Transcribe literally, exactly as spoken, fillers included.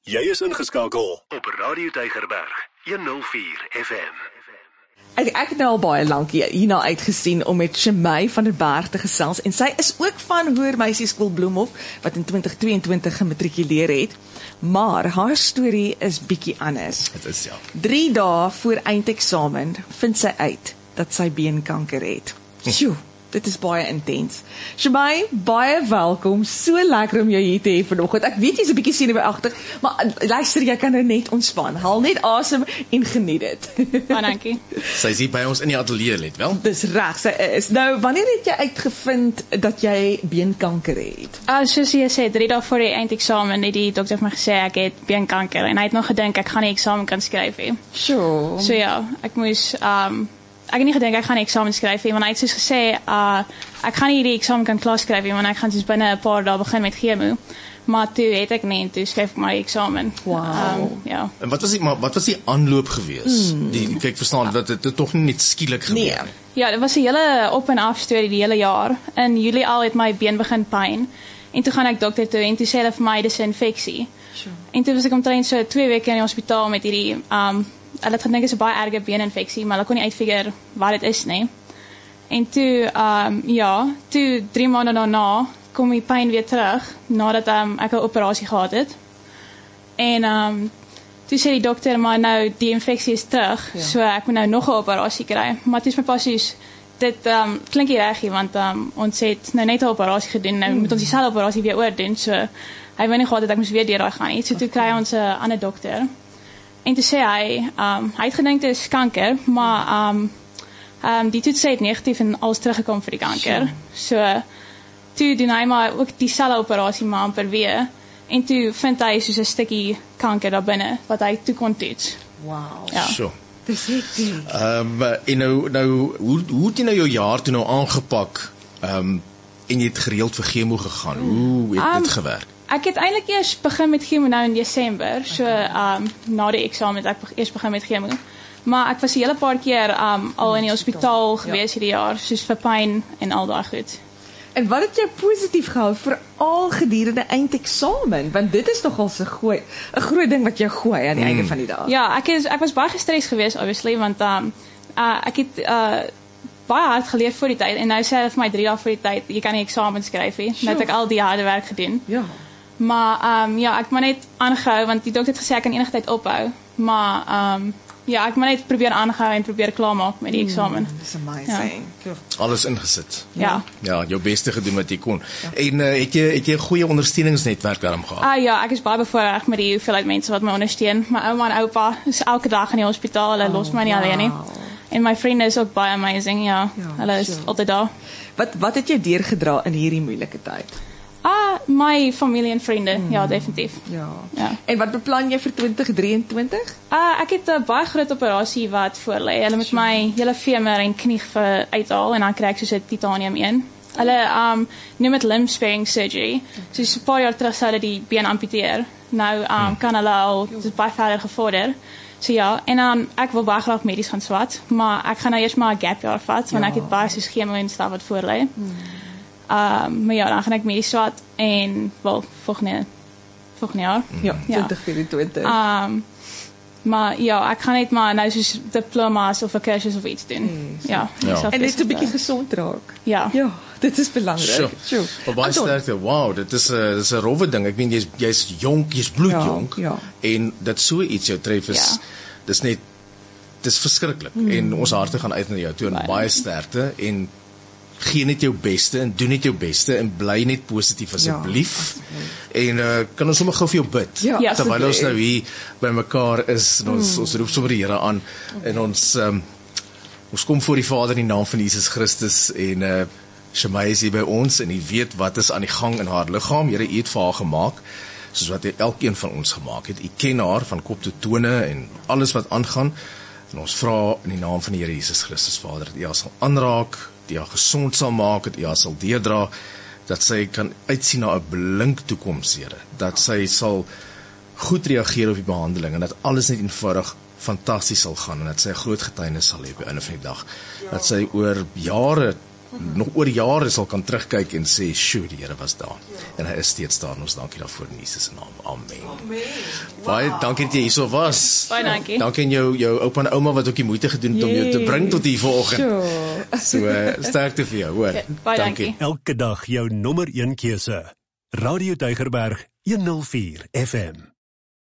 Jy is ingeskakel op Radio Tygerberg honderd vier F M. Ek, ek het nou al baie lank hierna uitgesien om met Shemay van der Berg te gesels, en sy is ook van Hoër Meisieskool Bloemhof, wat in twintig tweeëntwintig gematrikuleer het, maar haar storie is bietjie anders. Dit is, ja. Drie dae voor eindeksamen vind sy uit dat sy beenkanker het. Sjoe, dit is baie intens. Shemay, baie welkom, so lekker om jou hier te hê vanoggend. Ek weet jy's 'n bietjie senuweeagtig, maar luister, jy kan nou net ontspan. Haal net asem en geniet dit. Baie dankie. Sy is hier by ons in die ateljee, let wel. Dis reg, sy is. Nou, wanneer het jy uitgevind dat jy beenkanker het? Uh, soos jy sê, drie dae voor die eindeksamen het die dokter vir my gesê ek het beenkanker, en hy het nog gedink ek gaan die eksamen kan skryf hê. Sure. So ja, ek moes um, ek het nie gedink ek gaan die eksamen skryf hê, want hy het soos gesê, uh, ek gaan nie die eksamen kan klaar skryf hê, want ek gaan soos binne 'n paar dae begin met chemo. Maar toe het ek nie, en toe skryf ek maar die eksamen. Wow. Um, ja. En wat was die, maar wat was die aanloop gewees? Hmm. Die, kyk, verstaan, dat dit, dit toch nie net skielik gebeur Nee. nie. Ja, dit was 'n hele op en af storie die hele jaar. In Julie al het my been begin pyn. En toe gaan ek dokter toe, en toe sê hulle vir my dis 'n infeksie. Sure. En toe was ek omtrent so twee weke in die hospitaal met hierdie um hulle het gedink dit is 'n baie erge beeninfeksie, maar hulle kon nie uitfigure wat dit is nie. En toe um ja, toe drie maande daarna kom die pyn weer terug nadat um, ek 'n operasie gehad het. En um toe sê die dokter maar nou die infeksie is terug, Ja. so ek moet nou nog 'n operasie kry. Maar dit is my pas soos dit um klink nie reg nie, want um ons het nou net 'n operasie gedoen, nou moet ons dieselfde operasie weer oordoen, so hy wou nie gehad dat ek moes weer deur daai gaan nie. So toe kry ons 'n ander dokter. En toe sê hy, um, hy het gedink dit is kanker, maar um, um, die toets sê het negatief en alles teruggekom vir die kanker. So, toe doen hy maar ook dieselfde operasie maar amper weer. En toe vind hy soos 'n stukkie kanker daar binne, wat hy toe kon toets. Wow. Ja. So. Dis hektiek. Um, en nou, nou hoe, hoe het jy nou jou jaar toe nou aangepak, um, en jy het gereeld vir chemo gegaan? Hoe het Um, dit gewerk? Ek het eintlik eers begin met chemo nou in Desember, so um, na die eksamen het ek be- eers begin met chemo. Maar ek was 'n hele paar keer um, al in die hospitaal gewees hierdie jaar, soos vir pyn en al daai goed. En wat het jou positief gehou, veral gedurende eindeksamen? Want dit is nogal 'n gooi, 'n groot ding wat jou gooi aan die mm. einde van die dag. Ja, ek is ek was baie gestres geweest obviously, want um, uh, ek het uh, baie hard geleer voor die tyd, en nou sê hulle vir my drie dae voor die tyd, jy kan nie eksamen skryf nie. Nou het ek al die harde werk gedoen. Ja. Maar um, ja, ek moet net aangehou, want die dokter het gesê ek kan enige tyd ophou. Maar um, ja, ek moet net probeer aangehou en probeer klaarmaak met die eksamen. Mm, dis amazing. Ja. Alles ingesit. Ja. Ja, jou beste gedoen wat jy kon. Ja. En uh, het jy het jy 'n goeie ondersteuningsnetwerk daarom gehad? Ah ja, ek is baie bevoorreg met die hoeveelheid mense wat my ondersteun. My ouma en oupa is elke dag in die hospitaal, hulle oh, los my nie wow. alleen nie. En my vriende is ook baie amazing, ja. Ja, hulle is sure. altyd daar. Wat wat het jy deurgedra in hierdie moeilike tyd? Ah, my familie en vriende, mm. ja, definitief. Ja. Ja. En wat beplan jy vir twintig drieëntwintig? Ah, ek het 'n baie groot operasie wat voor lê. Hulle moet my hele femur en knie ver uithaal, en dan kry ek soos 'n titanium een. Hulle um noem dit limb sparing surgery. So 'n paar jaar terug sou hulle die been amputeer. Nou um kan hulle al dit is baie verder gevorder. So ja, en dan ek wil baie graag medies gaan swat, maar ek gaan nou eers maar 'n gap jaar vat, want Ja. ek het baie soos chemo en stuff wat voor lê. Hmm. Um maar ja, dan gaan ek medies swat en wel volgende volgende jaar. Ja, Ja. twintig vyf-en-twintig. Um maar ja, ek gaan net maar nou soos diploma's of 'n kursus of iets doen. Mm, ja. Ja. En net 'n bietjie gesond raak. Ja. Ja, dit is belangrik. Sure. Sure. Maar baie Anton, sterkte. Wow, dit is 'n dis 'n rowwe ding. Ek meen jy's jy's jonk, jy's bloedjonk, Ja, ja. en dat so iets jou tref is Ja. dis net dis verskriklik. Mm. En ons harte gaan uit na jou toe, en Baie. baie sterkte, en gee net jou beste en doen net jou beste en bly net positief asseblief. Ja, en uh, kan ons sommer gou vir jou bid? Ja, Ja, Terwyl ons asseblief. nou hier by mekaar is, en ons mm. ons roep sommer die Here aan, en ons um, ons kom voor die Vader in die naam van Jesus Christus, en uh, Shemay is hier by ons, en hy weet wat is aan die gang in haar liggaam. Here, U het vir haar gemaak, soos wat hy elkeen van ons gemaak het. U ken haar van kop tot tone en alles wat aangaan. En ons vra in die naam van die Here Jesus Christus, Vader, dat U haar sal aanraak, die haar gesond sal maak, dat U haar sal deurdra, dat sy kan uitsien na 'n blink toekoms, Here, dat sy sal goed reageer op die behandeling, en dat alles net eenvoudig fantasties sal gaan, en dat sy 'n groot getuienis sal hê by einde van die dag, dat sy oor jare nog oor jare sal kan terugkyk en sê, "Sjoe, die Here was daar." En hy is steeds daar. Ons dankie daarvoor in Jesus se naam. Amen. Amen. Baie dankie dat jy hierso was. Baie dankie. Dankie aan jou jou oupa en ouma wat ook die moeite gedoen het om jou te bring tot hier vanoggend. Sure. So uh, sterkte vir jou, hoor. Okay, baie dankie. Elke dag jou nommer een keuse. Radio Tygerberg honderd vier F M.